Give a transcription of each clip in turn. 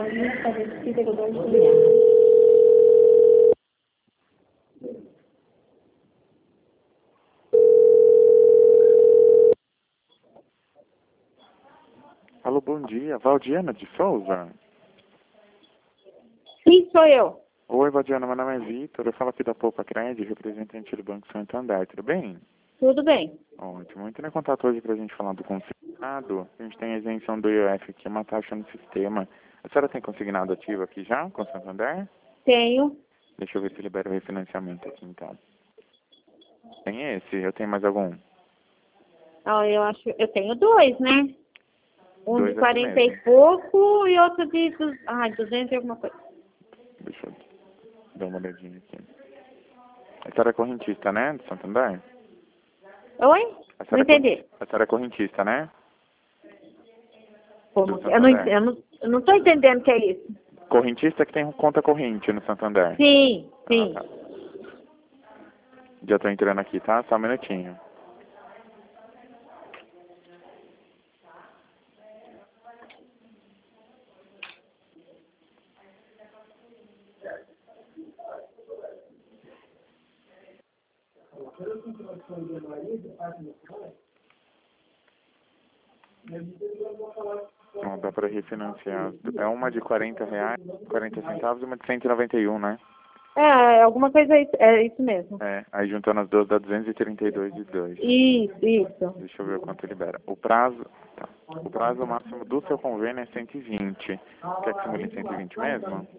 Alô, bom dia. Valdiana de Souza? Sim, sou eu. Oi, Valdiana, meu nome é Vitor. Eu falo aqui da Poupa Cred, representante do Banco Santander. Tudo bem? Tudo bem. Ótimo. Entrei em contato hoje para a gente falar do consignado. A gente tem a isenção do IOF, que é uma taxa no sistema. A senhora tem consignado ativo aqui já, com o Santander? Tenho. Deixa eu ver se libera o refinanciamento aqui, então. Tem esse? Eu tenho mais algum? Eu acho. Eu tenho dois, né? Um Dois de aqui 40 mesmo. e pouco e outro de 200 e alguma coisa. Deixa eu dar uma olhadinha aqui. A senhora é correntista, né, do Santander? Oi? Não entendi. A senhora é correntista, né? Como? Do Santander. Eu não tô entendendo o que é isso. Correntista que tem conta corrente no Santander. Sim, sim. Ah, tá. Já tô entrando aqui, tá? Só um minutinho. Bom, dá para refinanciar. É uma de R$ 40, 40 centavos e uma de 191, né? Alguma coisa é isso mesmo. É, aí juntando as duas dá 232,2. Isso. Deixa eu ver o quanto libera. O prazo máximo do seu convênio é 120. Quer que simule 120 mesmo?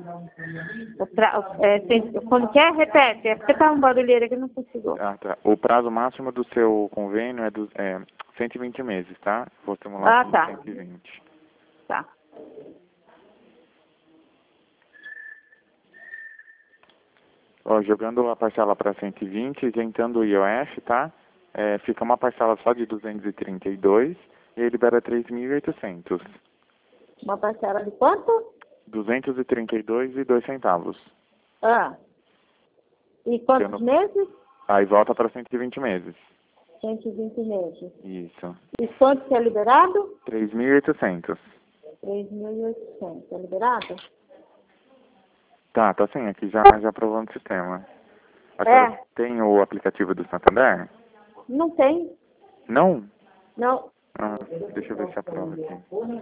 Como que é? Repete. É porque tá um barulheiro aqui, eu não consigo. Ah, tá. O prazo máximo do seu convênio é 120 meses, tá? Vou simular com Tá. 120. Tá. Ó, jogando a parcela para 120, isentando o IOF, tá? Fica uma parcela só de 232 e aí libera 3.800. Uma parcela de quanto? 232,02 centavos. E quantos meses? Aí volta para 120 meses. 120 meses. Isso. E quanto que é liberado? 3.800. 3.800. É liberado? Tá sim, aqui já aprovou no sistema. A senhora tem o aplicativo do Santander? Não tem. Não? Não. Ah, deixa eu ver se aprova aqui.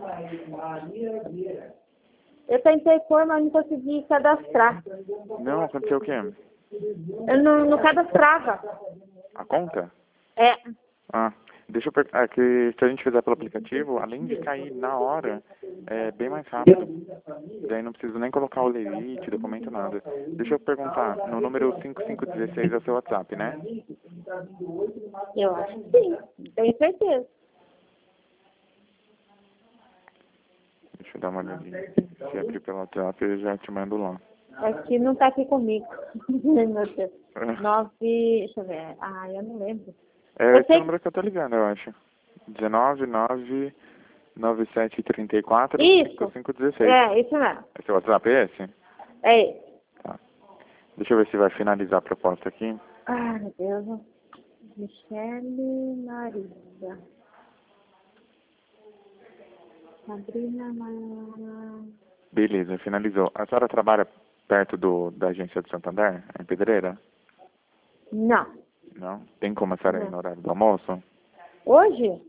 Eu tentei pôr, mas não consegui cadastrar. Não, aconteceu o quê? Eu não cadastrava. A conta? É. Ah, deixa eu perguntar, que se a gente fizer pelo aplicativo, além de cair na hora, é bem mais rápido. Daí não preciso nem colocar o limite, documento, nada. Deixa eu perguntar, no número 5516 é o seu WhatsApp, né? Eu acho que sim, tenho certeza. Deixa eu dar uma olhadinha. Se abrir pelo WhatsApp, eu já te mando lá. Aqui não tá aqui comigo. Meu Deus. 9, deixa eu ver. Eu não lembro. Esse é o número que eu tô ligando, eu acho. 19 9 97 34 5516. Isso mesmo. Esse WhatsApp é esse? É esse. Tá. Deixa eu ver se vai finalizar a proposta aqui. Meu Deus. Michele Marisa. Sabrina Marisa. Beleza, finalizou. A senhora trabalha perto da agência do Santander, em Pedreira? Não. Não? Tem como a senhora ir no horário do almoço? Hoje?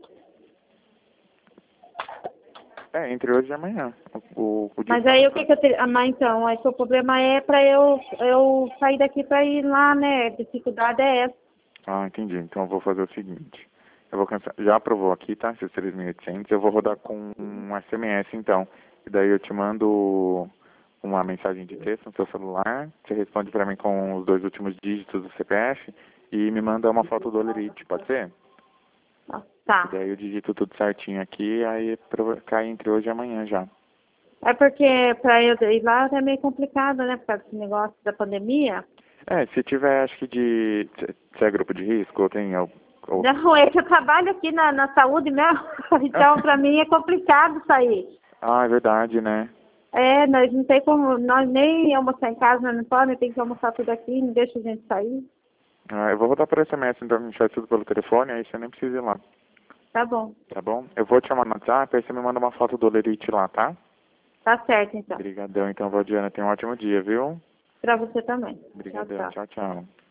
Entre hoje e amanhã. Mas aí o que eu teria... Mas então, aí o problema é para eu sair daqui para ir lá, né? A dificuldade é essa. Ah, entendi. Então eu vou fazer o seguinte. Eu vou cancelar. Já aprovou aqui, tá? Esses 3.800. Eu vou rodar com um SMS, então. E daí eu te mando uma mensagem de texto no seu celular. Você responde para mim com os 2 últimos dígitos do CPF e me manda uma foto do Olerite, pode ser? Tá. E daí eu digito tudo certinho aqui, aí cai entre hoje e amanhã já. É porque para eu ir lá é meio complicado, né? Por causa desse negócio da pandemia. Se tiver, acho que se é grupo de risco, ou tem... Não, é que eu trabalho aqui na saúde mesmo. Então, para mim é complicado sair. Ah, é verdade, né? Nós não tem como... Nós nem almoçar em casa, nós não podemos, tem que almoçar tudo aqui, não deixa a gente sair. Eu vou rodar por SMS, então me faz tudo pelo telefone, aí você nem precisa ir lá. Tá bom. Tá bom? Eu vou te chamar no WhatsApp, aí você me manda uma foto do Olerite lá, tá? Tá certo, então. Obrigadão, então, Valdiana. Tenha um ótimo dia, viu? Pra você também. Obrigadão. Tchau, tchau. Tchau, tchau.